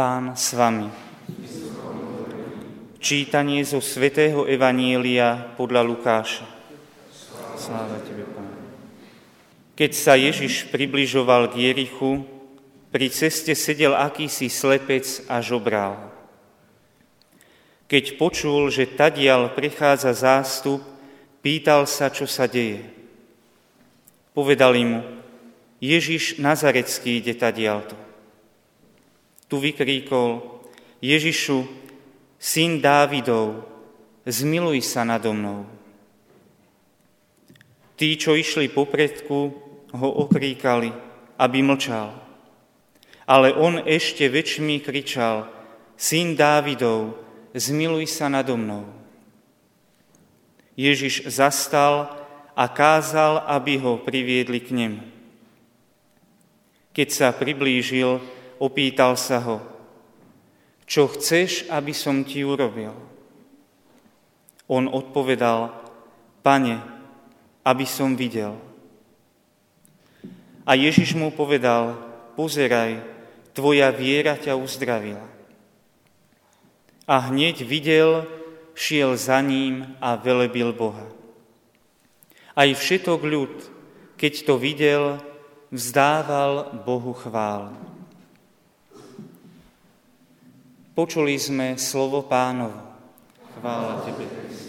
Pán s vami. Čítanie zo svätého Evanielia podľa Lukáša. Sláva tebe, Pán. Keď sa Ježiš približoval k Jerichu, pri ceste sedel akýsi slepec a žobral. Keď počul, že tadiaľ prechádza zástup, pýtal sa, čo sa deje. Povedali mu: Ježiš Nazarecký ide tadiaľto. Tu vykríkol: Ježišu, syn Dávidov, zmiluj sa nado mnou. Tí, čo išli popredku, ho okríkali, aby mlčal. Ale on ešte väčšmi kričal: Syn Dávidov, zmiluj sa nado mnou. Ježiš zastal a kázal, aby ho priviedli k nemu. Keď sa priblížil, opýtal sa ho: Čo chceš, aby som ti urobil? On odpovedal: Pane, aby som videl. A Ježiš mu povedal: Pozeraj, tvoja viera ťa uzdravila. A hneď videl, šiel za ním a velebil Boha. Aj všetok ľud, keď to videl, vzdával Bohu chválu. Počuli sme slovo Pánovo. Chvála tebe.